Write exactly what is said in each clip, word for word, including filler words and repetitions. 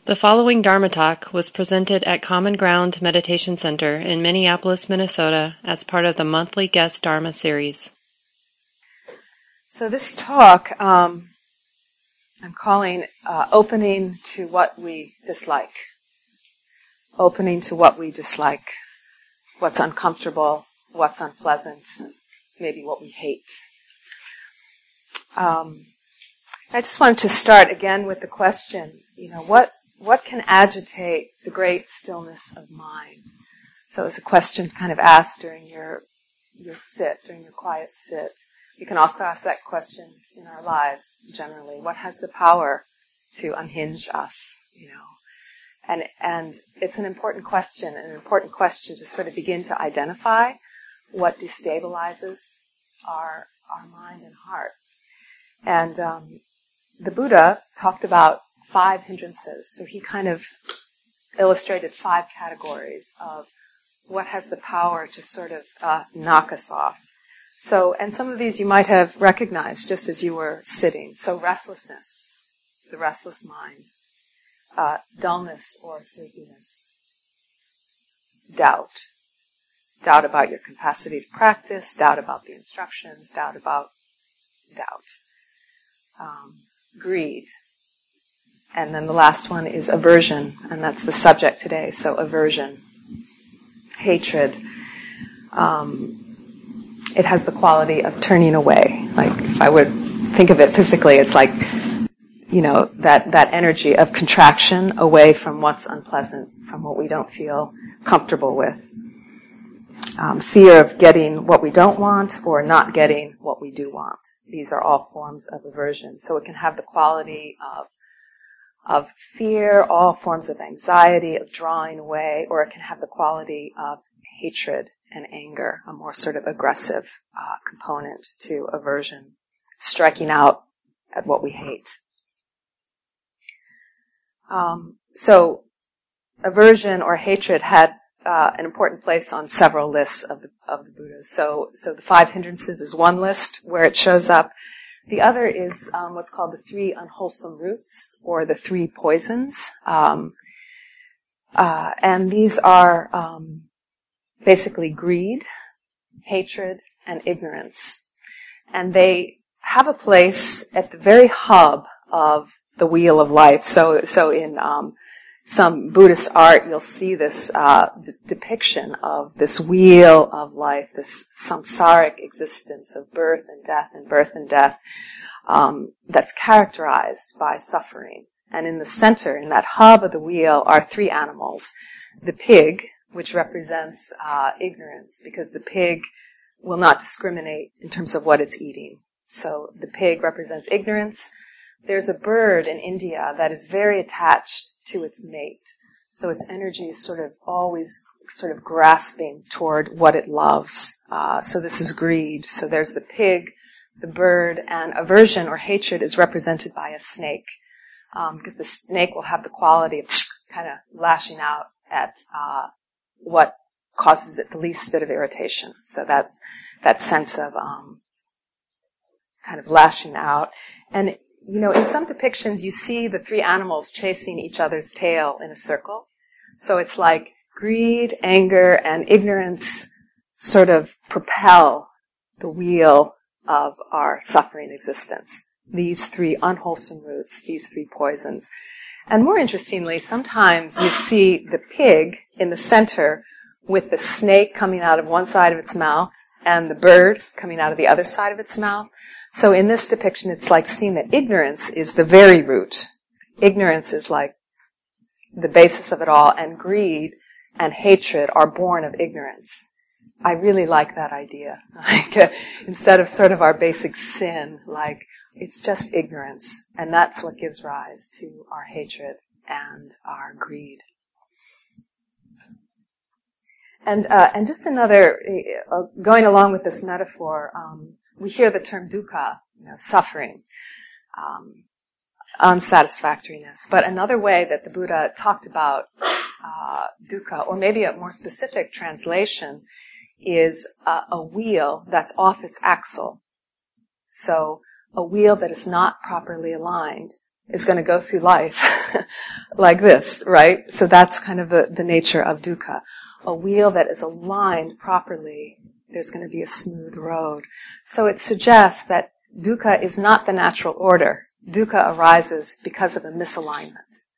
The following Dharma talk was presented at Common Ground Meditation Center in Minneapolis, Minnesota as part of the monthly guest Dharma series. So this talk um, I'm calling uh, Opening to What We Dislike. Opening to what we dislike, what's uncomfortable, what's unpleasant, maybe what we hate. Um, I just wanted to start again with the question, you know, what What can agitate the great stillness of mind? So it's a question kind of asked during your your sit, during your quiet sit. You can also ask that question in our lives generally. What has the power to unhinge us, you know? And and it's an important question, an important question to sort of begin to identify what destabilizes our our mind and heart. And um, the Buddha talked about five hindrances. So he kind of illustrated five categories of what has the power to sort of uh, knock us off. So, and some of these you might have recognized just as you were sitting. So restlessness, the restless mind, uh, dullness or sleepiness, doubt, doubt about your capacity to practice, doubt about the instructions, doubt about doubt, um, greed. And then the last one is aversion, and that's the subject today. So aversion, hatred. Um, it has the quality of turning away. Like if I would think of it physically, it's like, you know, that, that energy of contraction away from what's unpleasant, from what we don't feel comfortable with. Um, fear of getting what we don't want or not getting what we do want. These are all forms of aversion. So it can have the quality of of fear, all forms of anxiety, of drawing away, or it can have the quality of hatred and anger, a more sort of aggressive uh, component to aversion, striking out at what we hate. Um, so aversion or hatred had uh, an important place on several lists of the, of the Buddhas. So, so the five hindrances is one list where it shows up. The other is um, what's called the three unwholesome roots, or the three poisons. Um, uh, and these are um, basically greed, hatred, and ignorance. And they have a place at the very hub of the wheel of life. So, so in um, some Buddhist art, you'll see this, uh, this depiction of this wheel of life, this samsaric existence of birth and death and birth and death, um, that's characterized by suffering. And in the center, in that hub of the wheel, are three animals. The pig, which represents uh, ignorance, because the pig will not discriminate in terms of what it's eating. So the pig represents ignorance. There's a bird in India that is very attached to its mate. So its energy is sort of always sort of grasping toward what it loves. Uh, so this is greed. So there's the pig, the bird, and aversion or hatred is represented by a snake. Um, because the snake will have the quality of kind of lashing out at uh, what causes it the least bit of irritation. So that that sense of um, kind of lashing out. And you know, in some depictions, you see the three animals chasing each other's tail in a circle. So it's like greed, anger, and ignorance sort of propel the wheel of our suffering existence. These three unwholesome roots, these three poisons. And more interestingly, sometimes you see the pig in the center with the snake coming out of one side of its mouth and the bird coming out of the other side of its mouth. So in this depiction, it's like seeing that ignorance is the very root. Ignorance is like the basis of it all, and greed and hatred are born of ignorance. I really like that idea. Like, uh, instead of sort of our basic sin, like, it's just ignorance, and that's what gives rise to our hatred and our greed. And uh, and just another, uh, going along with this metaphor, um, we hear the term dukkha, you know, suffering, um, unsatisfactoriness. But another way that the Buddha talked about uh, dukkha, or maybe a more specific translation, is uh, a wheel that's off its axle. So a wheel that is not properly aligned is going to go through life like this, right? So that's kind of the, the nature of dukkha. A wheel that is aligned properly, there's going to be a smooth road. So it suggests that dukkha is not the natural order. Dukkha arises because of a misalignment.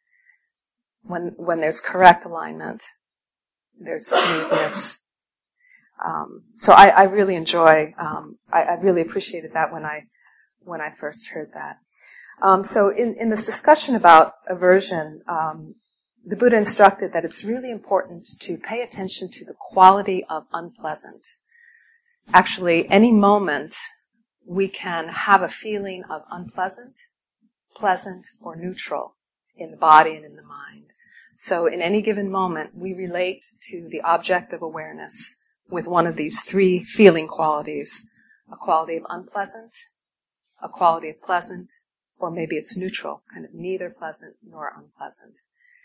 When, when there's correct alignment, there's smoothness. Um, so I, I really enjoy, um, I, I really appreciated that when I, when I first heard that. Um, so in, in this discussion about aversion, um, the Buddha instructed that it's really important to pay attention to the quality of unpleasant. Actually, any moment we can have a feeling of unpleasant, pleasant, or neutral in the body and in the mind. So in any given moment, we relate to the object of awareness with one of these three feeling qualities: a quality of unpleasant, a quality of pleasant, or maybe it's neutral, kind of neither pleasant nor unpleasant.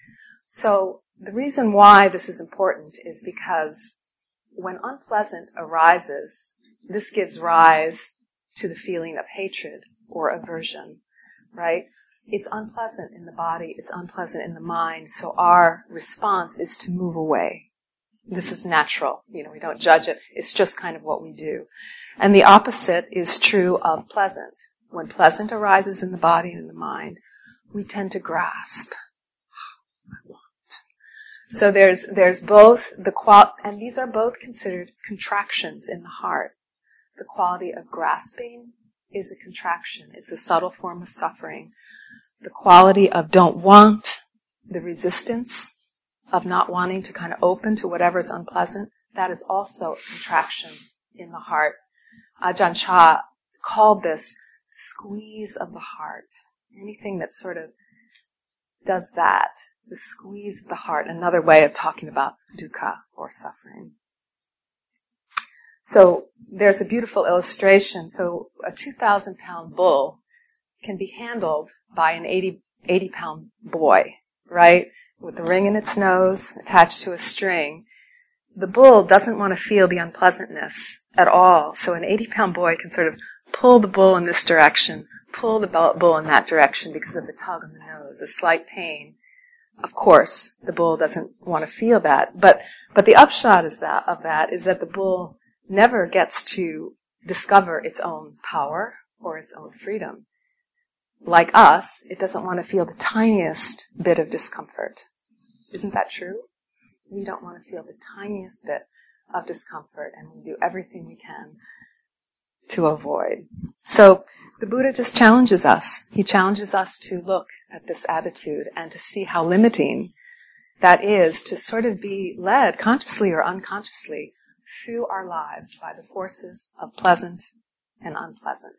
So the reason why this is important is because when unpleasant arises, this gives rise to the feeling of hatred or aversion, right? It's unpleasant in the body, it's unpleasant in the mind, so our response is to move away. This is natural. You know, we don't judge it. It's just kind of what we do. And the opposite is true of pleasant. When pleasant arises in the body and in the mind, we tend to grasp. I want. So there's, there's both the qual, and these are both considered contractions in the heart. The quality of grasping is a contraction. It's a subtle form of suffering. The quality of don't want, the resistance of not wanting to kind of open to whatever is unpleasant, that is also a contraction in the heart. Ajahn Chah called this squeeze of the heart. Anything that sort of does that, the squeeze of the heart, another way of talking about dukkha or suffering. So there's a beautiful illustration. So a two thousand pound bull can be handled by an eighty, eighty pound boy, right? With the ring in its nose attached to a string. The bull doesn't want to feel the unpleasantness at all. So an eighty pound boy can sort of pull the bull in this direction, pull the bull in that direction because of the tug on the nose, the slight pain. Of course, the bull doesn't want to feel that. But, but the upshot is that, of that is that the bull never gets to discover its own power or its own freedom. Like us, it doesn't want to feel the tiniest bit of discomfort. Isn't that true? We don't want to feel the tiniest bit of discomfort, and we do everything we can to avoid. So the Buddha just challenges us. He challenges us to look at this attitude and to see how limiting that is to sort of be led, consciously or unconsciously, through our lives by the forces of pleasant and unpleasant.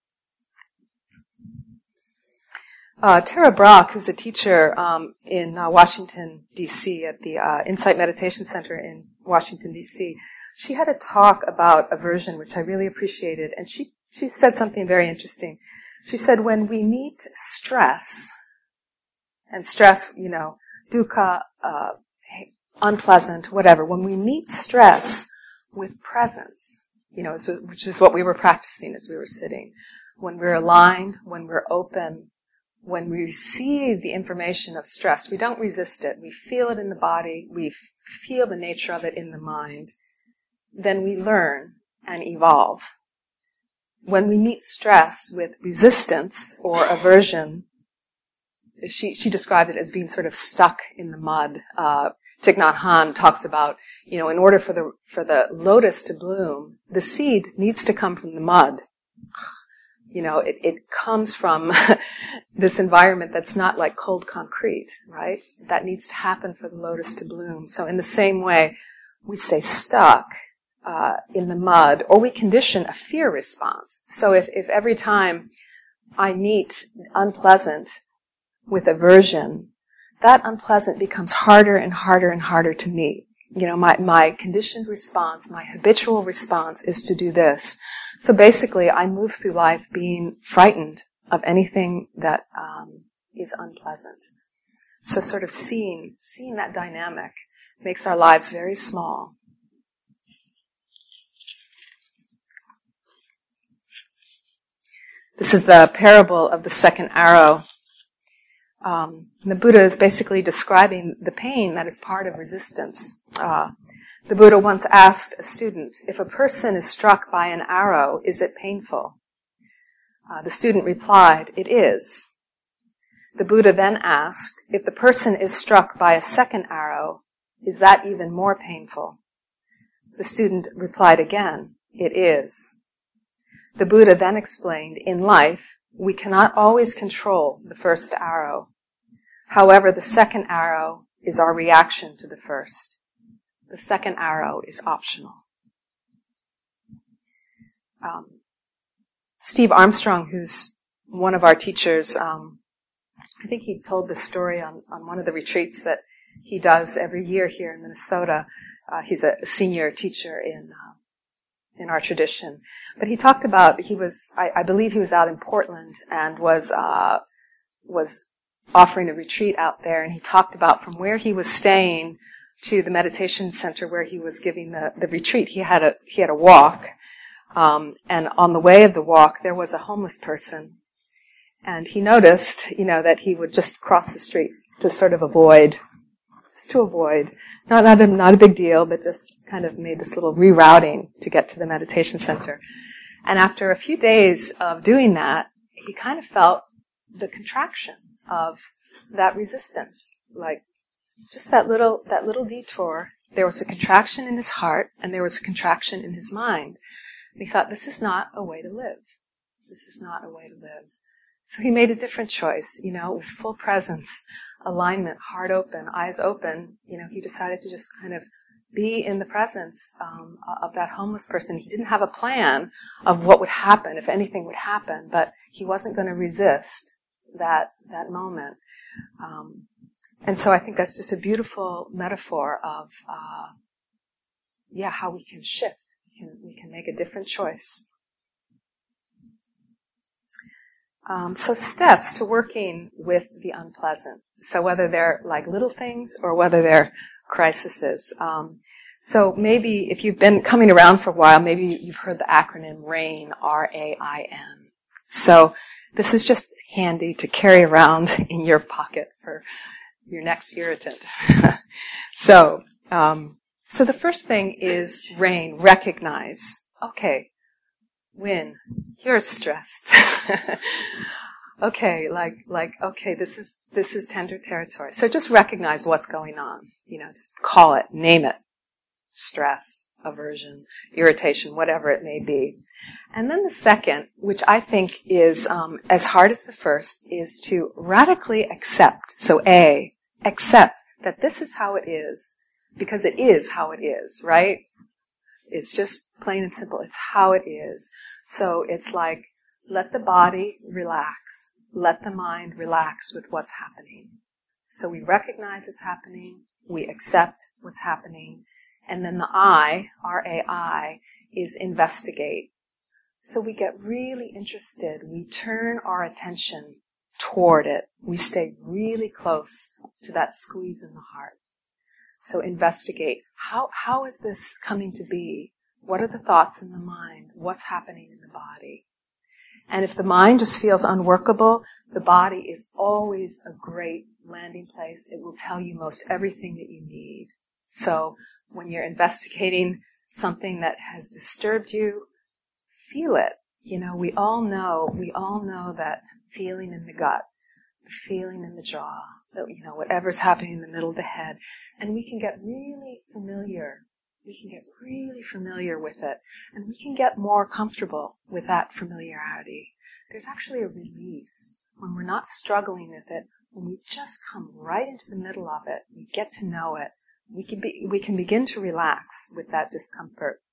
Uh, Tara Brock, who's a teacher um, in uh, Washington, D C, at the uh, Insight Meditation Center in Washington, D C, she had a talk about aversion, which I really appreciated, and she, she said something very interesting. She said, when we meet stress, and stress, you know, dukkha, uh, unpleasant, whatever, when we meet stress with presence, you know, which is what we were practicing as we were sitting, when we're aligned, when we're open, when we receive the information of stress, we don't resist it. We feel it in the body. We feel the nature of it in the mind. Then we learn and evolve. When we meet stress with resistance or aversion, she, she described it as being sort of stuck in the mud. Uh, Thich Nhat Hanh talks about, you know, in order for the, for the lotus to bloom, the seed needs to come from the mud. You know, it, it comes from this environment that's not like cold concrete, right? That needs to happen for the lotus to bloom. So in the same way, we stay stuck uh, in the mud, or we condition a fear response. So if, if every time I meet unpleasant with aversion, that unpleasant becomes harder and harder and harder to meet. You know, my, my conditioned response, my habitual response is to do this. So basically, I move through life being frightened of anything that um, is unpleasant. So sort of seeing, seeing that dynamic makes our lives very small. This is the parable of the second arrow. Um, the Buddha is basically describing the pain that is part of resistance. Uh, the Buddha once asked a student, if a person is struck by an arrow, is it painful? Uh, the student replied, it is. The Buddha then asked, if the person is struck by a second arrow, is that even more painful? The student replied again, it is. The Buddha then explained, in life, we cannot always control the first arrow. However, the second arrow is our reaction to the first. The second arrow is optional. Um, Steve Armstrong, who's one of our teachers, um, I think he told this story on, on one of the retreats that he does every year here in Minnesota. Uh, he's a senior teacher in uh, in our tradition. But he talked about, he was, I, I believe he was out in Portland and was uh, was offering a retreat out there, and he talked about from where he was staying to the meditation center where he was giving the, the retreat, he had a he had a walk, um, and on the way of the walk there was a homeless person, and he noticed, you know, that he would just cross the street to sort of avoid, just to avoid, not not a, not a big deal, but just kind of made this little rerouting to get to the meditation center. And after a few days of doing that, he kind of felt the contraction of that resistance, like just that little, that little detour. There was a contraction in his heart, and there was a contraction in his mind. And he thought, this is not a way to live. This is not a way to live. So he made a different choice, you know, with full presence, alignment, heart open, eyes open. You know, he decided to just kind of be in the presence um, of that homeless person. He didn't have a plan of what would happen, if anything would happen, but he wasn't going to resist that that moment. Um, and so I think that's just a beautiful metaphor of, uh, yeah, how we can shift. We can, we can make a different choice. Um, so steps to working with the unpleasant. So whether they're like little things or whether they're crises. Um, so maybe if you've been coming around for a while, maybe you've heard the acronym RAIN, R A I N. So this is just handy to carry around in your pocket for your next irritant. so, um, so the first thing is RAIN, recognize. Okay, Win, you're stressed. Okay, like, like, okay, this is, this is tender territory. So just recognize what's going on. You know, just call it, name it. Stress, aversion, irritation, whatever it may be. And then the second, which I think is, um, as hard as the first, is to radically accept. So A, accept that this is how it is. Because it is how it is, right? It's just plain and simple. It's how it is. So it's like, let the body relax. Let the mind relax with what's happening. So we recognize it's happening. We accept what's happening. And then the I, R A I, is investigate. So we get really interested. We turn our attention toward it. We stay really close to that squeeze in the heart. So investigate. How, how is this coming to be? What are the thoughts in the mind? What's happening in the body? And if the mind just feels unworkable, the body is always a great landing place. It will tell you most everything that you need. So when you're investigating something that has disturbed you, feel it. You know, we all know, we all know that feeling in the gut, the feeling in the jaw, that, you know, whatever's happening in the middle of the head. And we can get really familiar. We can get really familiar with it. And we can get more comfortable with that familiarity. There's actually a release when we're not struggling with it, when we just come right into the middle of it, we get to know it. We can be, we can begin to relax with that discomfort.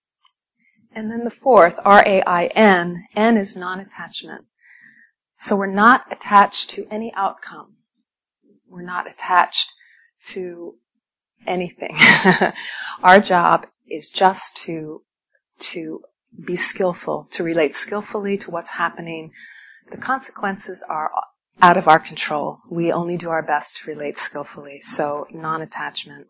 And then the fourth, R A I N, N is non-attachment. So we're not attached to any outcome. We're not attached to anything. Our job is just to, to be skillful, to relate skillfully to what's happening. The consequences are out of our control. We only do our best to relate skillfully. So non-attachment.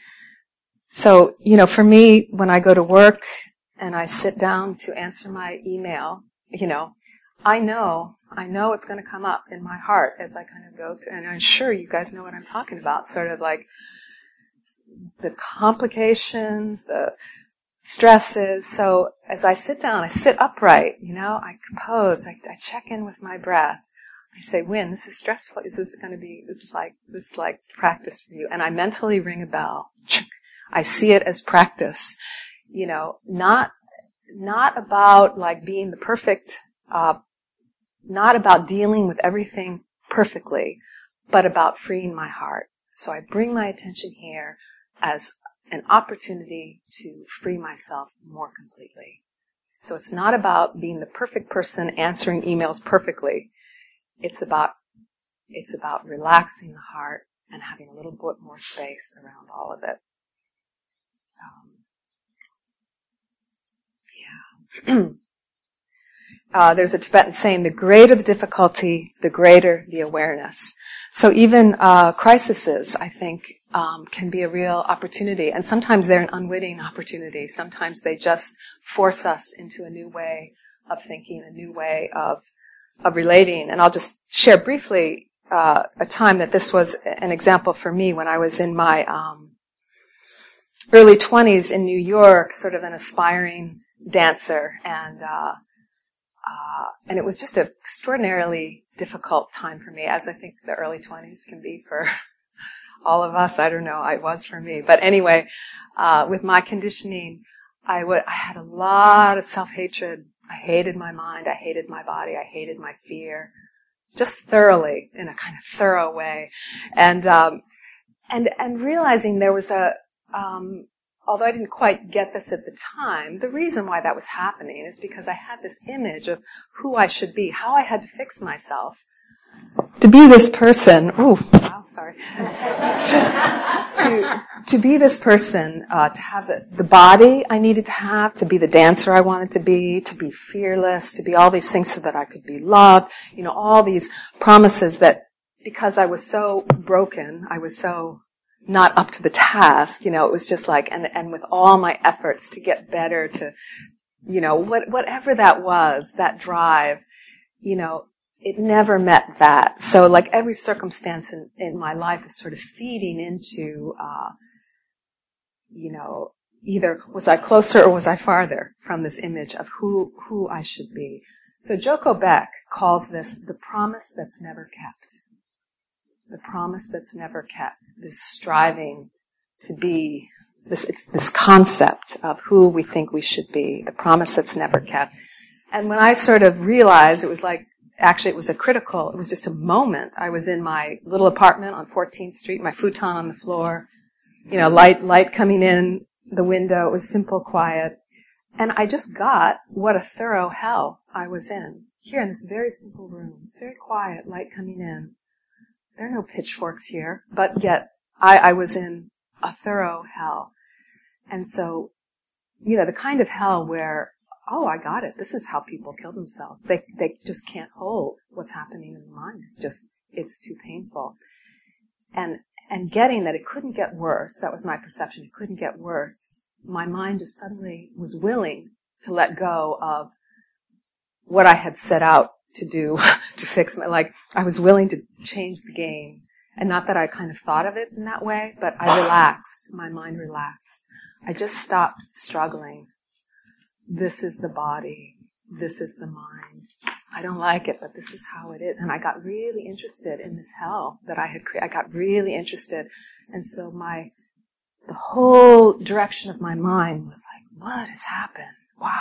So, you know, for me, when I go to work and I sit down to answer my email, you know, I know, I know it's going to come up in my heart as I kind of go through, and I'm sure you guys know what I'm talking about, sort of like the complications, the stresses. So as I sit down, I sit upright, you know, I compose, I, I check in with my breath. I say, Wynn, this is stressful. This is going to be, this is like, this is like practice for you. And I mentally ring a bell. I see it as practice. You know, not, not about like being the perfect, uh, not about dealing with everything perfectly, but about freeing my heart. So I bring my attention here as an opportunity to free myself more completely. So it's not about being the perfect person answering emails perfectly. It's about, it's about relaxing the heart and having a little bit more space around all of it. Um, yeah. uh, there's a Tibetan saying, the greater the difficulty, the greater the awareness. So even uh, crises, I think, um, can be a real opportunity. And sometimes they're an unwitting opportunity. Sometimes they just force us into a new way of thinking, a new way of of relating. And I'll just share briefly uh, a time that this was an example for me when I was in my um, early twenties in New York, sort of an aspiring dancer, and uh, uh, and it was just an extraordinarily difficult time for me, as I think the early twenties can be for all of us. I don't know, it was for me. But anyway, uh, with my conditioning, I, w- I had a lot of self-hatred. I hated my mind, I hated my body, I hated my fear, just thoroughly, in a kind of thorough way. And, um, and, and realizing there was a, um, although I didn't quite get this at the time, the reason why that was happening is because I had this image of who I should be, how I had to fix myself to be this person. Ooh, wow, sorry. to, to be this person, uh, to have the, the body I needed to have, to be the dancer I wanted to be, to be fearless, to be all these things so that I could be loved. You know, all these promises that, because I was so broken, I was so not up to the task, you know, it was just like, and, and with all my efforts to get better, to, you know, what, whatever that was, that drive, you know, it never met that. So like every circumstance in, in my life is sort of feeding into, uh, you know, either was I closer or was I farther from this image of who, who I should be. So Joko Beck calls this the promise that's never kept. The promise that's never kept. This striving to be, this, it's this concept of who we think we should be. The promise that's never kept. And when I sort of realized, it was like, actually, it was a critical, it was just a moment. I was in my little apartment on fourteenth street, my futon on the floor, you know, light, light coming in the window. It was simple, quiet. And I just got what a thorough hell I was in. Here in this very simple room. It's very quiet, light coming in. There are no pitchforks here, but yet I, I was in a thorough hell. And so, you know, the kind of hell where, oh, I got it. This is how people kill themselves. They they just can't hold what's happening in the mind. It's just, it's too painful. And and getting that it couldn't get worse, that was my perception, it couldn't get worse, my mind just suddenly was willing to let go of what I had set out to do, to fix my, like, I was willing to change the game. And not that I kind of thought of it in that way, but I relaxed. My mind relaxed. I just stopped struggling. This is the body. This is the mind. I don't like it, but this is how it is. And I got really interested in this hell that I had created. I got really interested. And so my, the whole direction of my mind was like, what has happened? Wow.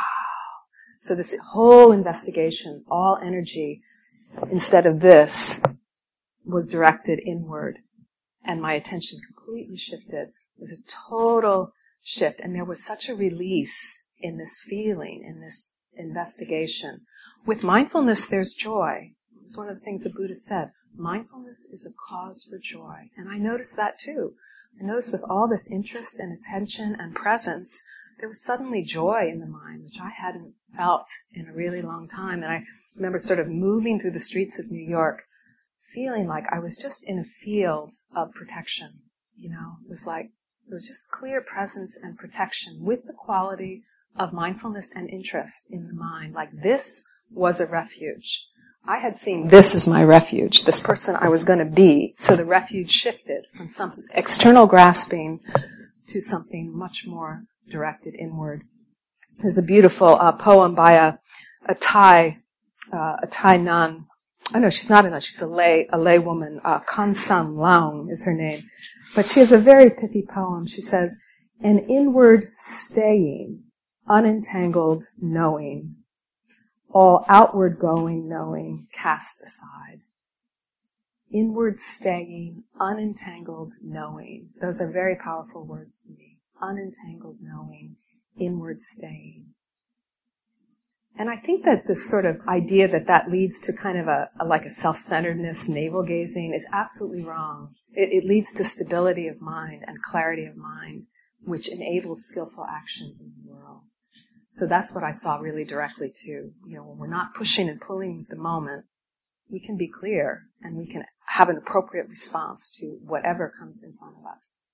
So this whole investigation, all energy, instead of this, was directed inward. And my attention completely shifted. It was a total shift. And there was such a release in this feeling, in this investigation. With mindfulness, there's joy. It's one of the things the Buddha said. Mindfulness is a cause for joy. And I noticed that too. I noticed with all this interest and attention and presence, there was suddenly joy in the mind, which I hadn't felt in a really long time. And I remember sort of moving through the streets of New York, feeling like I was just in a field of protection. You know, it was like, it was just clear presence and protection with the quality of mindfulness and interest in the mind. Like this was a refuge. I had seen this as my refuge, this person I was going to be, so the refuge shifted from some external grasping to something much more directed inward. There's a beautiful uh, poem by a, a Thai, uh, a Thai nun. Oh no, she's not a nun, she's a lay, a lay woman. Uh, Khansam Laung is her name. But she has a very pithy poem. She says, "An inward staying, unentangled knowing, all outward going knowing cast aside." Inward staying, unentangled knowing. Those are very powerful words to me. Unentangled knowing, inward staying. And I think that this sort of idea that that leads to kind of a, a like a self-centeredness, navel-gazing is absolutely wrong. It, it leads to stability of mind and clarity of mind, which enables skillful action in the world. So that's what I saw really directly too. You know, when we're not pushing and pulling at the moment, we can be clear and we can have an appropriate response to whatever comes in front of us.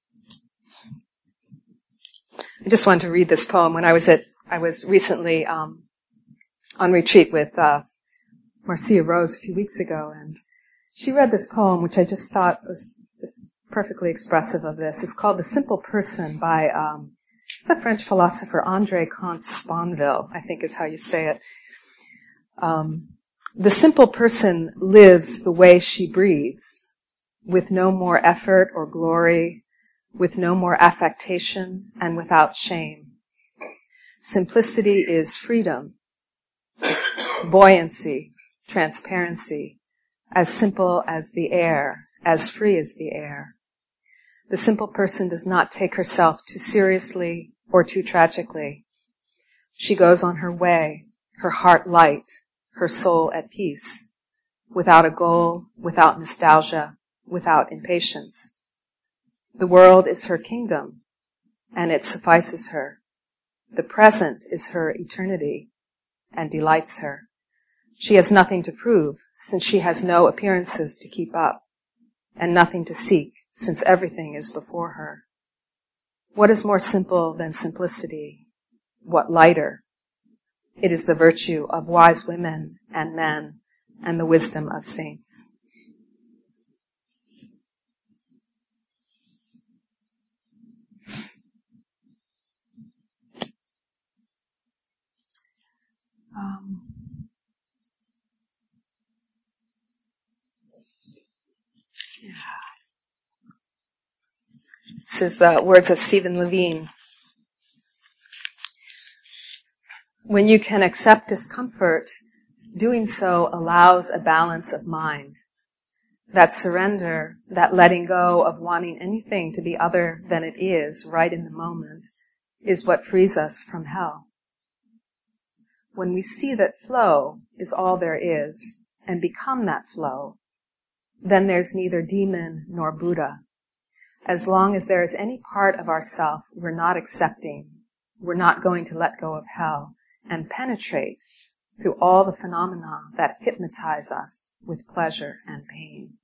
I just wanted to read this poem. When I was at, I was recently um, on retreat with uh, Marcia Rose a few weeks ago, and she read this poem, which I just thought was just perfectly expressive of this. It's called "The Simple Person" by um, it's a French philosopher, André Comte-Sponville, I think is how you say it. Um, the simple person lives the way she breathes, with no more effort or glory, with no more affectation, and without shame. Simplicity is freedom, buoyancy, transparency, as simple as the air, as free as the air. The simple person does not take herself too seriously or too tragically. She goes on her way, her heart light, her soul at peace, without a goal, without nostalgia, without impatience. The world is her kingdom, and it suffices her. The present is her eternity, and delights her. She has nothing to prove, since she has no appearances to keep up, and nothing to seek, since everything is before her. What is more simple than simplicity? What lighter? It is the virtue of wise women and men, and the wisdom of saints. Um, yeah. This is the words of Stephen Levine. When you can accept discomfort, doing so allows a balance of mind. That surrender, that letting go of wanting anything to be other than it is right in the moment, is what frees us from hell. When we see that flow is all there is, and become that flow, then there's neither demon nor Buddha. As long as there is any part of ourself we're not accepting, we're not going to let go of hell and penetrate through all the phenomena that hypnotize us with pleasure and pain.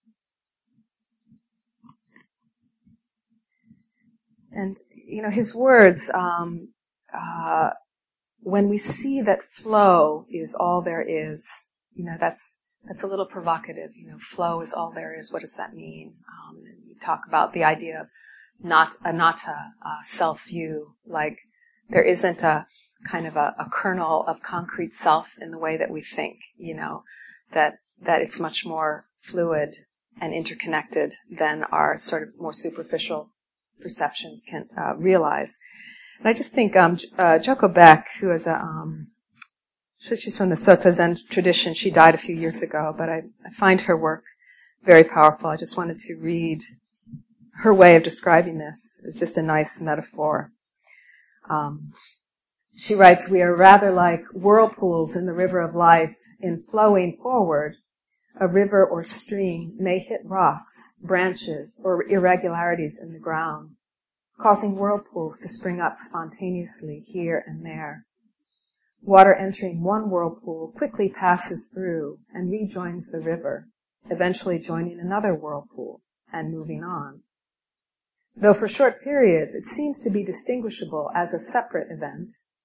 And, you know, his words, um, uh, when we see that flow is all there is, you know, that's that's a little provocative. You know, flow is all there is. What does that mean? Um, and we talk about the idea of not anatta, uh, self-view, like there isn't a kind of a, a kernel of concrete self in the way that we think. You know, that that it's much more fluid and interconnected than our sort of more superficial perceptions can uh, realize. And I just think um, uh, Joko Beck, who is a, um, she's from the Soto Zen tradition. She died a few years ago, but I, I find her work very powerful. I just wanted to read her way of describing this. It's just a nice metaphor. Um, she writes, "We are rather like whirlpools in the river of life. In flowing forward, a river or stream may hit rocks, branches, or irregularities in the ground, causing whirlpools to spring up spontaneously here and there. Water entering one whirlpool quickly passes through and rejoins the river, eventually joining another whirlpool and moving on. Though for short periods it seems to be distinguishable as a separate event,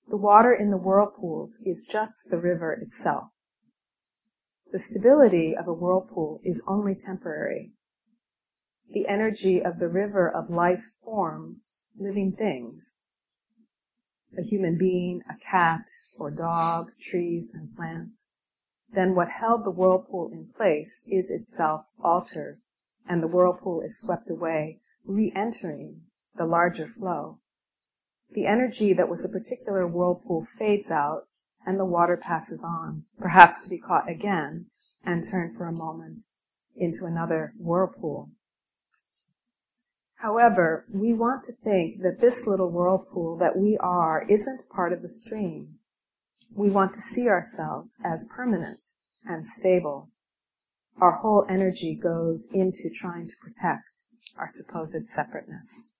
The water in the whirlpools is just the river itself. The stability of a whirlpool is only temporary. The energy of the river of life forms living things. A human being, a cat or dog, trees and plants. Then what held the whirlpool in place is itself altered, and the whirlpool is swept away, re-entering the larger flow. The energy that was a particular whirlpool fades out, and the water passes on, perhaps to be caught again and turned for a moment into another whirlpool. However, we want to think that this little whirlpool that we are isn't part of the stream. We want to see ourselves as permanent and stable. Our whole energy goes into trying to protect our supposed separateness.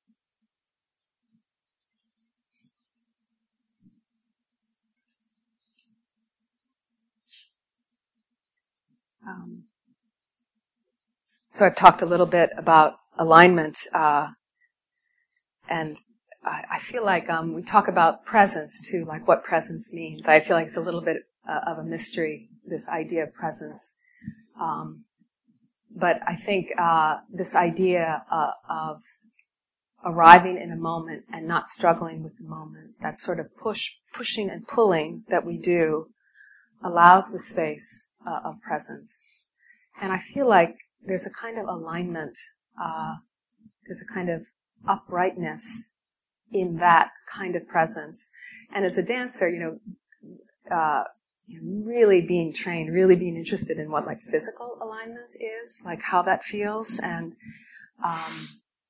Um, so I've talked a little bit about alignment, uh, and I, I feel like um, we talk about presence too, like what presence means. I feel like it's a little bit uh, of a mystery, this idea of presence. Um, but I think uh, this idea uh, of arriving in a moment and not struggling with the moment, that sort of push, pushing and pulling that we do, allows the space uh, of presence. And I feel like there's a kind of alignment, uh, there's a kind of uprightness in that kind of presence. And as a dancer, you know, uh, you know, really being trained, really being interested in what like physical alignment is, like how that feels, and um,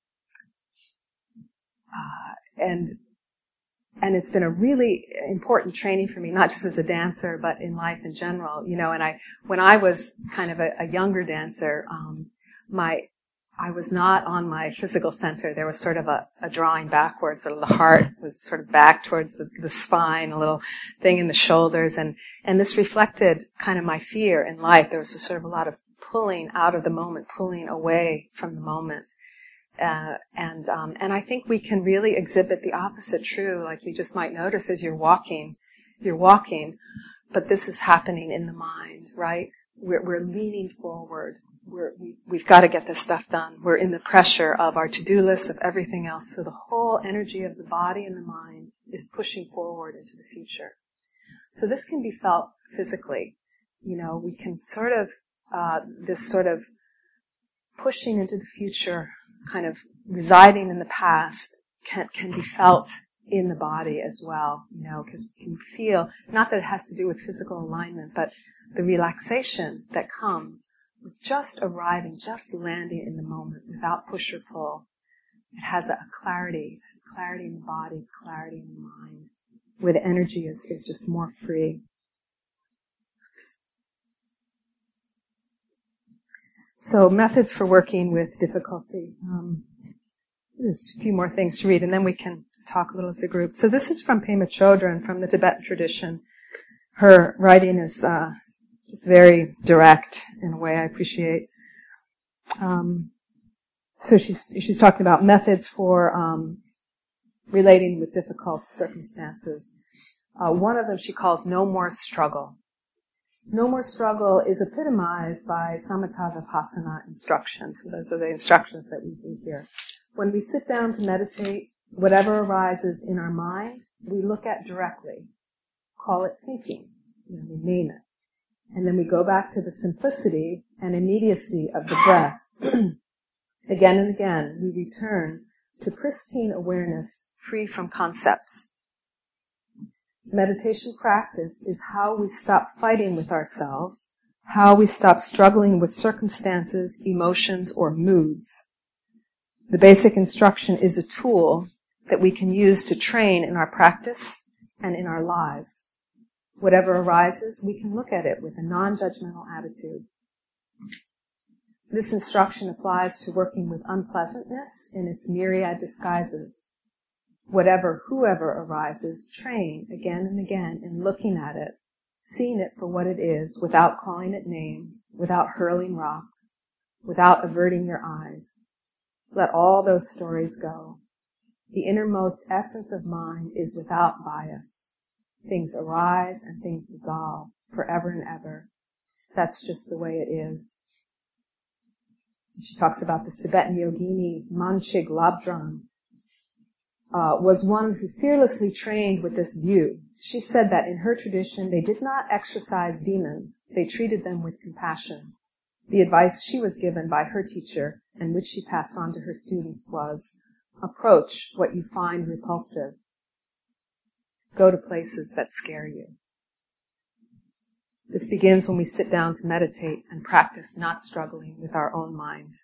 uh, and and it's been a really important training for me, not just as a dancer, but in life in general. You know, and I when I was kind of a, a younger dancer, um, my I was not on my physical center. There was sort of a, a drawing backwards, sort of the heart was sort of back towards the, the spine, a little thing in the shoulders, and, and this reflected kind of my fear in life. There was a sort of a lot of pulling out of the moment, pulling away from the moment. Uh, and, um, and I think we can really exhibit the opposite true, like you just might notice as you're walking, you're walking, but this is happening in the mind, right? We're, we're leaning forward. We're, we, we've got to get this stuff done. We're in the pressure of our to-do list, of everything else. So the whole energy of the body and the mind is pushing forward into the future. So this can be felt physically. You know, we can sort of, uh, this sort of pushing into the future, kind of residing in the past, can, can be felt in the body as well, you know, because you can feel, not that it has to do with physical alignment, but the relaxation that comes with just arriving, just landing in the moment without push or pull. It has a clarity, clarity in the body, clarity in the mind, where the energy is, is just more free. So methods for working with difficulty. Um, there's a few more things to read, and then we can talk a little as a group. So this is from Pema Chodron, from the Tibetan tradition. Her writing is uh, It's very direct in a way I appreciate. Um, so she's she's talking about methods for um, relating with difficult circumstances. Uh, one of them she calls no more struggle. No more struggle is epitomized by Samatha Vipassana instructions. So those are the instructions that we do here. When we sit down to meditate, whatever arises in our mind, we look at directly. Call it thinking. You know, we name it. And then we go back to the simplicity and immediacy of the breath. Again and again, we return to pristine awareness free from concepts. Meditation practice is how we stop fighting with ourselves, how we stop struggling with circumstances, emotions, or moods. The basic instruction is a tool that we can use to train in our practice and in our lives. Whatever arises, we can look at it with a non-judgmental attitude. This instruction applies to working with unpleasantness in its myriad disguises. Whatever, whoever arises, train again and again in looking at it, seeing it for what it is without calling it names, without hurling rocks, without averting your eyes. Let all those stories go. The innermost essence of mind is without bias. Things arise and things dissolve forever and ever. That's just the way it is. She talks about this Tibetan yogini, Manchig Labdran, uh, was one who fearlessly trained with this view. She said that in her tradition, they did not exorcise demons. They treated them with compassion. The advice she was given by her teacher, and which she passed on to her students, was, approach what you find repulsive. Go to places that scare you. This begins when we sit down to meditate and practice not struggling with our own mind.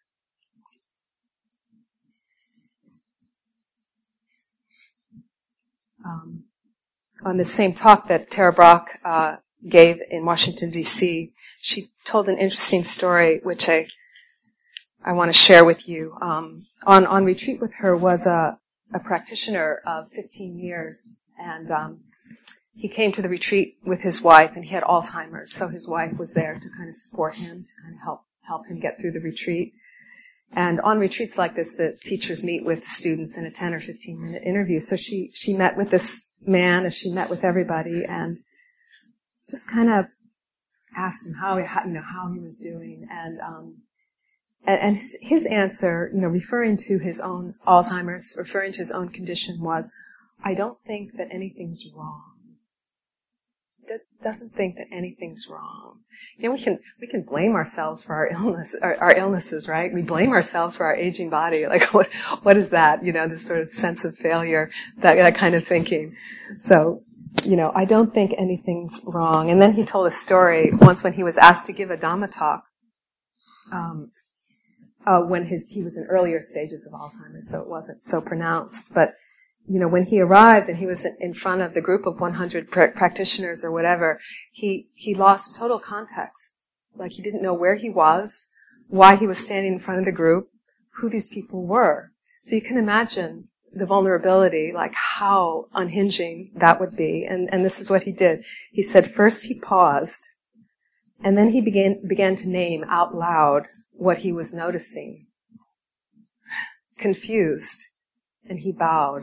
Um, on the same talk that Tara Brach uh, gave in Washington, D C, she told an interesting story, which I I want to share with you. Um, on on retreat with her was a a practitioner of fifteen years, and um, he came to the retreat with his wife, and he had Alzheimer's, so his wife was there to kind of support him, to kind of help help him get through the retreat. And on retreats like this, the teachers meet with students in a ten or fifteen minute interview. So she she met with this man as she met with everybody, and just kind of asked him how, how you know how he was doing, and um, and, and his, his answer, you know, referring to his own Alzheimer's, referring to his own condition, was, "I don't think that anything's wrong." Doesn't think that anything's wrong. You know, we can we can blame ourselves for our illness, our, our illnesses, right? We blame ourselves for our aging body. Like, what what is that? You know, this sort of sense of failure, that that kind of thinking. So, you know, I don't think anything's wrong. And then he told a story once when he was asked to give a Dhamma talk. Um, uh, when his he was in earlier stages of Alzheimer's, so it wasn't so pronounced, but. You know, when he arrived and he was in front of the group of one hundred pr- practitioners or whatever, he, he lost total context. Like, he didn't know where he was, why he was standing in front of the group, who these people were. So you can imagine the vulnerability, like how unhinging that would be. And, and this is what he did. He said first he paused, and then he began, began to name out loud what he was noticing. Confused, and he bowed.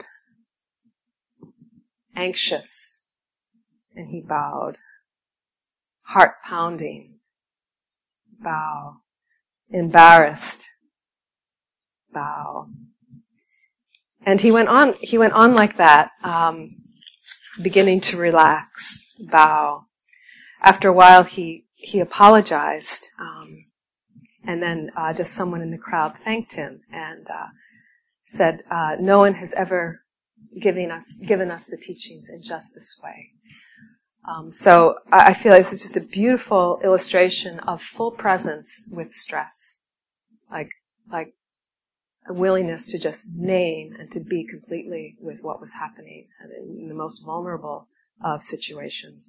Anxious, and he bowed. Heart pounding, bow. Embarrassed, bow. And he went on, he went on like that, um, beginning to relax, bow. After a while, he, he apologized, um, and then, uh, just someone in the crowd thanked him and, uh, said, uh, no one has ever giving us, given us the teachings in just this way. Um, so I, I feel like this is just a beautiful illustration of full presence with stress. Like, like a willingness to just name and to be completely with what was happening in the most vulnerable of situations.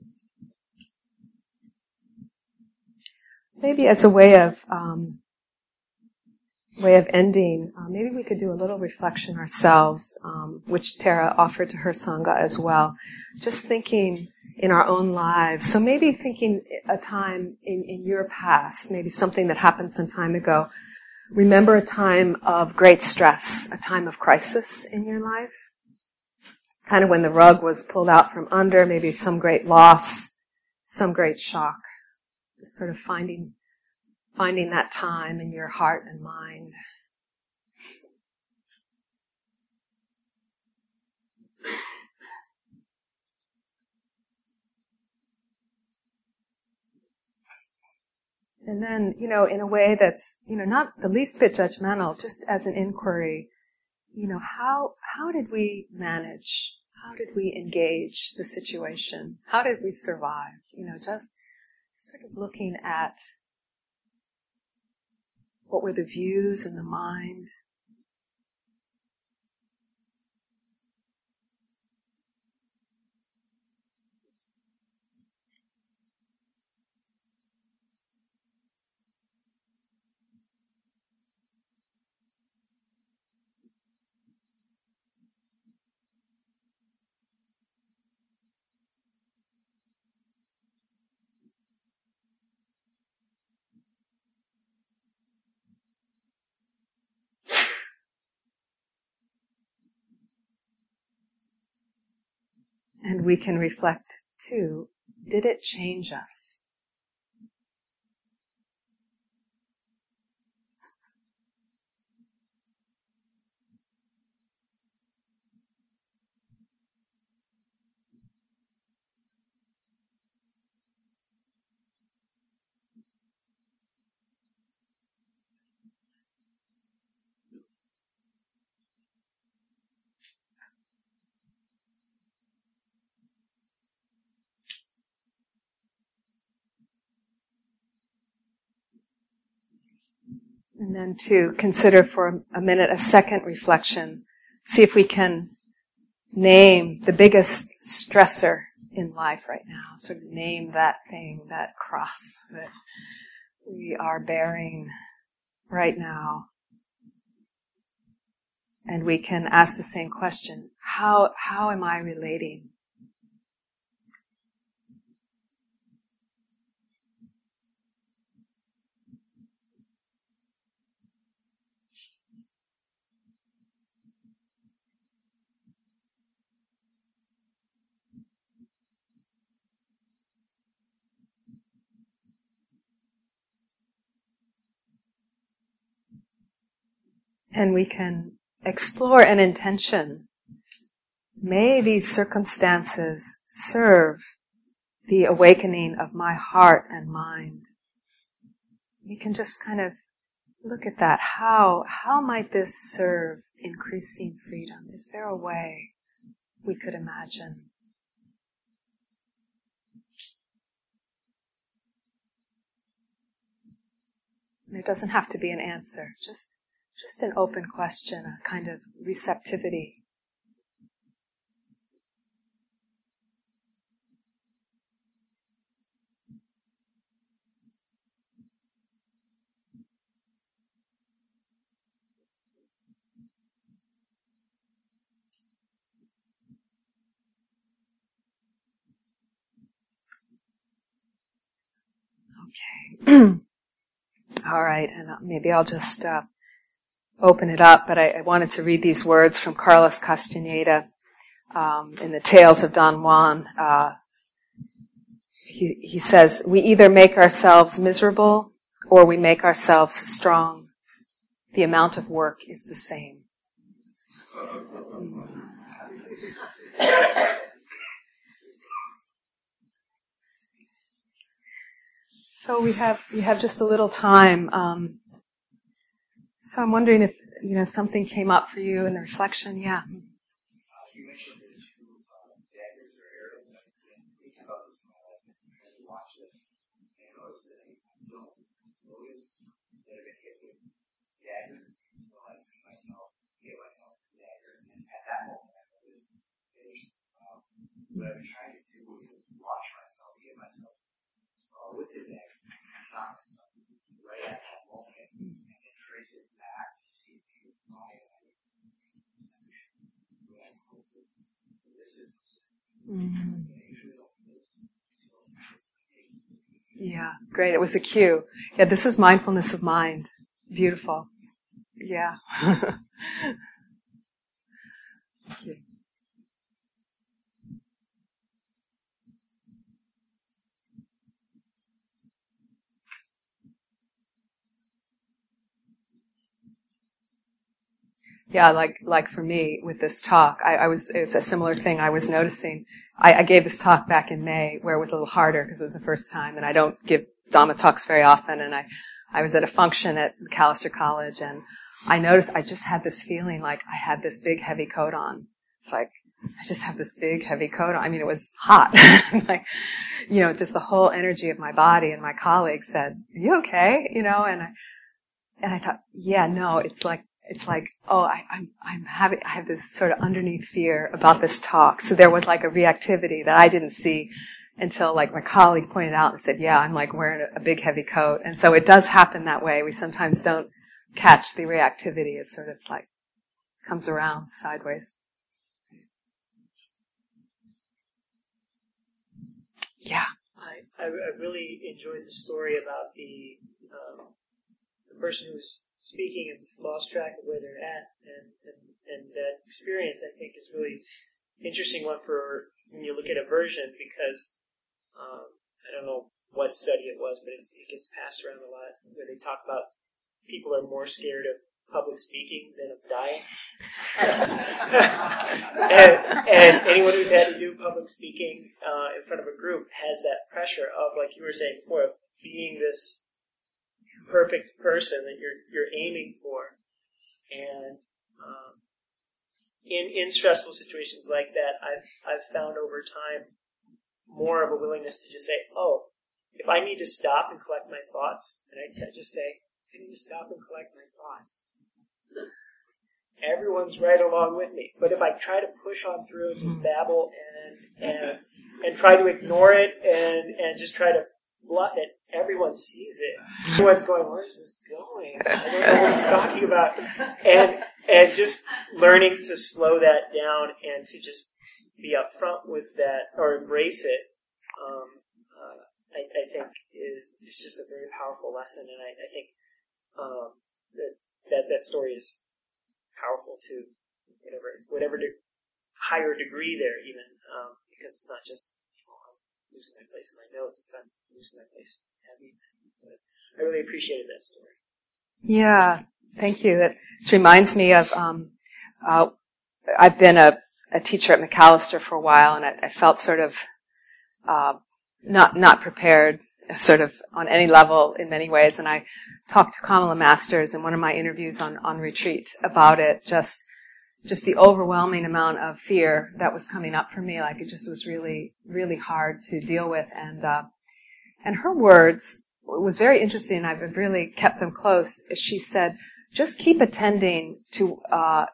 Maybe as a way of, um, way of ending, uh, maybe we could do a little reflection ourselves, um, which Tara offered to her Sangha as well. Just thinking in our own lives. So maybe thinking a time in, in your past, maybe something that happened some time ago. Remember a time of great stress, a time of crisis in your life. Kind of when the rug was pulled out from under, maybe some great loss, some great shock. Just sort of finding Finding that time in your heart and mind. And then, you know, in a way that's, you know, not the least bit judgmental, just as an inquiry, you know, how, how did we manage? How did we engage the situation? How did we survive? You know, just sort of looking at what were the views in the mind? And we can reflect too, did it change us? And then to consider for a minute a second reflection. See if we can name the biggest stressor in life right now. Sort of name that thing, that cross that we are bearing right now. And we can ask the same question. How, how am I relating? And we can explore an intention. May these circumstances serve the awakening of my heart and mind. We can just kind of look at that. How, how might this serve increasing freedom? Is there a way we could imagine? And it doesn't have to be an answer, just Just an open question, a kind of receptivity. Okay. All right, and maybe I'll just uh, open it up, but I, I wanted to read these words from Carlos Castaneda um, in the Tales of Don Juan. Uh, he, he says, we either make ourselves miserable or we make ourselves strong. The amount of work is the same. So we have we have just a little time. Um, so I'm wondering if you know something came up for you in the reflection. Yeah. You mentioned the two uh, daggers or arrows. I've been thinking about this in my life as I watch this. And I notice that I don't notice that I've been hit with dagger until I see myself hit myself with the dagger. And at that moment, I notice there's um, what I've been trying to do is watch myself, hit myself uh, with the dagger, and stop myself right at that moment, and then trace it back to see if you why I Mm-hmm. Yeah, great. It was a cue. Yeah, this is mindfulness of mind. Beautiful. Yeah. Yeah, like like for me with this talk, I, I was it's a similar thing. I was noticing. I, I gave this talk back in May, where it was a little harder because it was the first time, and I don't give Dhamma talks very often. And I, I was at a function at McAllister College, and I noticed I just had this feeling like I had this big heavy coat on. It's like I just have this big heavy coat on. I mean, it was hot. Like, you know, just the whole energy of my body. And my colleague said, "Are you okay?" You know, and I and I thought, yeah, no, it's like. It's like, oh, I, I'm, I'm having, I have this sort of underneath fear about this talk. So there was like a reactivity that I didn't see until like my colleague pointed out and said, yeah, I'm like wearing a, a big heavy coat. And so it does happen that way. We sometimes don't catch the reactivity. It sort of like comes around sideways. Yeah. I, I, I really enjoyed the story about the, um, the person who's speaking and lost track of where they're at, and, and and that experience I think is really interesting one for when you look at aversion, because um, I don't know what study it was, but it, it gets passed around a lot, where they talk about people are more scared of public speaking than of dying. and, and anyone who's had to do public speaking uh, in front of a group has that pressure of, like you were saying before, of being this perfect person that you're you're aiming for. And um, in in stressful situations like that, I've I've found over time more of a willingness to just say, oh, if I need to stop and collect my thoughts, and I t- just say, I need to stop and collect my thoughts. Everyone's right along with me. But if I try to push on through and just babble and and and try to ignore it and, and just try to bluff it, everyone sees it. Everyone's going, where is this going? I don't know what he's talking about. And and just learning to slow that down and to just be upfront with that or embrace it, um, uh, I, I think is is just a very powerful lesson. And I, I think um, that, that that story is powerful to whatever whatever de- higher degree there, even um, because it's not just oh, I'm losing my place in my notes; it's I'm losing my place in but I really appreciated that story. Yeah, thank you. That this reminds me of um, uh, I've been a, a teacher at Macalester for a while, and I, I felt sort of uh, not not prepared, sort of on any level in many ways, and I talked to Kamala Masters in one of my interviews on, on retreat about it, just just the overwhelming amount of fear that was coming up for me. Like, it just was really, really hard to deal with. And uh, and her words, it was very interesting, I've really kept them close. She said, just keep attending to uh,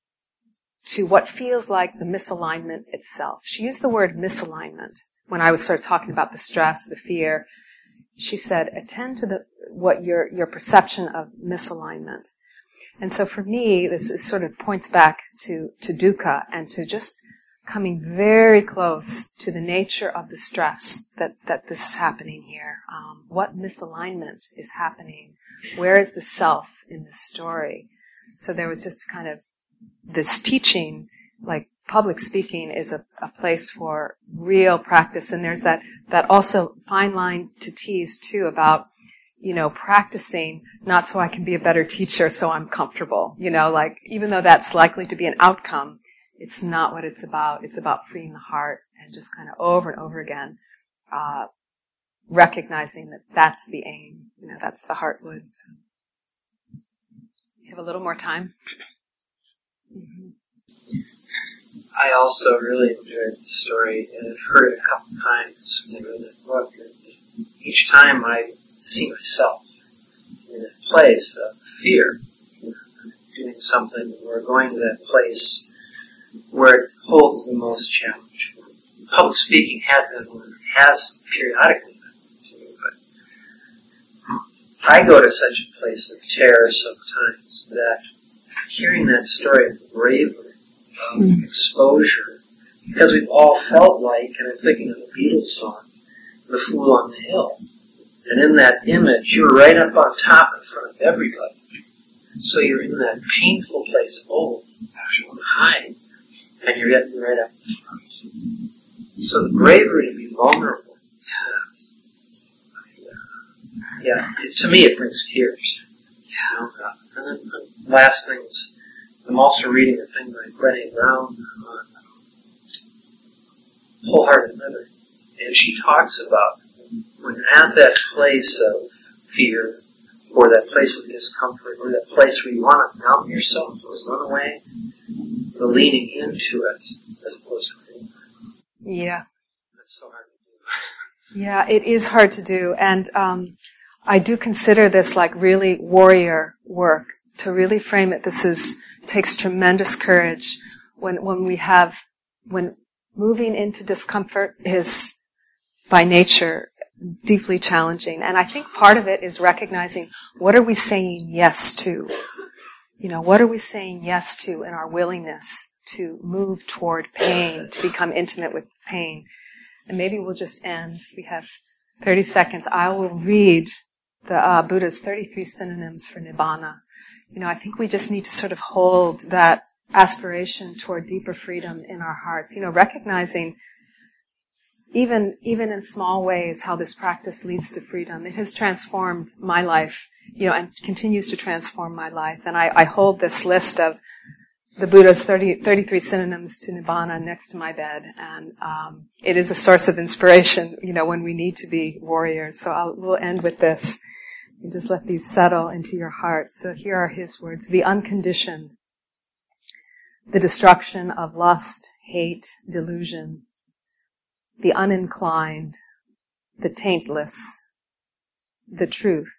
to what feels like the misalignment itself. She used the word misalignment when I was sort of talking about the stress, the fear. She said, attend to the what your your perception of misalignment. And so for me, this is sort of points back to, to dukkha and to just coming very close to the nature of the stress that, that this is happening here. Um, what misalignment is happening? Where is the self in this story? So there was just kind of this teaching, like public speaking is a, a place for real practice. And there's that, that also fine line to tease too about, you know, practicing not so I can be a better teacher so I'm comfortable. You know, like, even though that's likely to be an outcome, it's not what it's about. It's about freeing the heart and just kind of over and over again, uh, recognizing that that's the aim. You know, that's the heartwood. So. You have a little more time? Mm-hmm. I also really enjoyed the story, and I've heard it a couple times when I read the book. And each time I see myself in a place of fear, you know, doing something or going to that place where it holds the most challenge. Public speaking had been one, has periodically been to me, but I go to such a place of terror sometimes that hearing that story of bravery, of mm. exposure, because we've all felt like, and I'm thinking of the Beatles song, The Fool on the Hill. And in that image, you're right up on top in front of everybody. And so you're in that painful place of, oh, gosh, I want to hide. And you're getting right up in front. So the bravery to be vulnerable, yeah, yeah it, to me it brings tears. You know? And then the last thing is, I'm also reading a thing by Brené Brown on Wholehearted Living. And she talks about when you're at that place of fear, or that place of discomfort, or that place where you want to numb yourself or run away, the leaning into it as opposed to freeing. Yeah. That's so hard to do. Yeah, it is hard to do. And um, I do consider this like really warrior work. To really frame it, this is takes tremendous courage when when we have, when moving into discomfort is by nature deeply challenging. And I think part of it is recognizing, what are we saying yes to? You know, what are we saying yes to in our willingness to move toward pain, to become intimate with pain? And maybe we'll just end. We have thirty seconds. I will read the uh, Buddha's thirty-three synonyms for Nibbana. You know, I think we just need to sort of hold that aspiration toward deeper freedom in our hearts. You know, recognizing even even in small ways, how this practice leads to freedom. It has transformed my life, you know, and continues to transform my life. And I, I hold this list of the Buddha's thirty, thirty-three synonyms to Nibbana next to my bed, and um, it is a source of inspiration, you know, when we need to be warriors. So I'll, we'll end with this. You just let these settle into your heart. So here are his words: the unconditioned, the destruction of lust, hate, delusion, the uninclined, the taintless, the truth,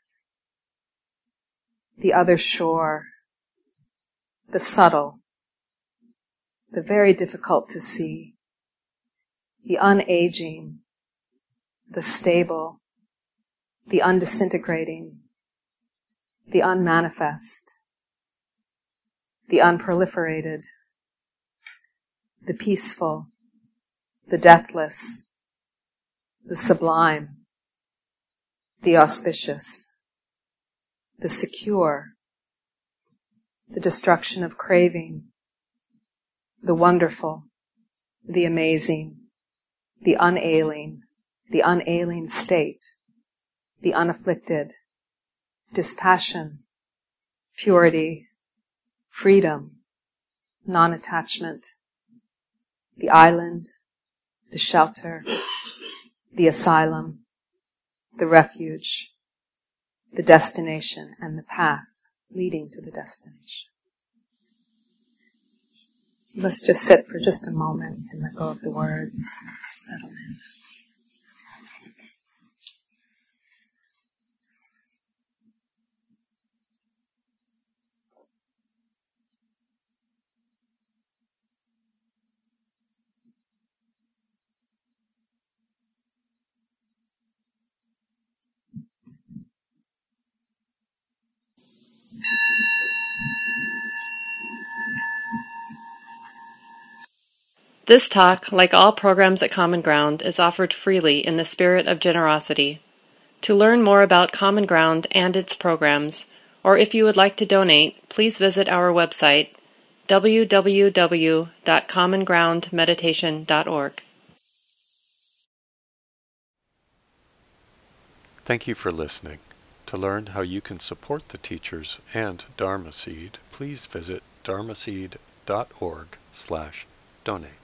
the other shore, the subtle, the very difficult to see, the unaging, the stable, the undisintegrating, the unmanifest, the unproliferated, the peaceful, the deathless, the sublime, the auspicious, the secure, the destruction of craving, the wonderful, the amazing, the unailing, the unailing state, the unafflicted, dispassion, purity, freedom, non-attachment, the island, the shelter, the asylum, the refuge, the destination, and the path leading to the destination. So let's just sit for just a moment and let go of the words. Settle in. This talk, like all programs at Common Ground, is offered freely in the spirit of generosity. To learn more about Common Ground and its programs, or if you would like to donate, please visit our website, w w w dot common ground meditation dot org. Thank you for listening. To learn how you can support the teachers and Dharma Seed, please visit dharma seed dot org slash donate.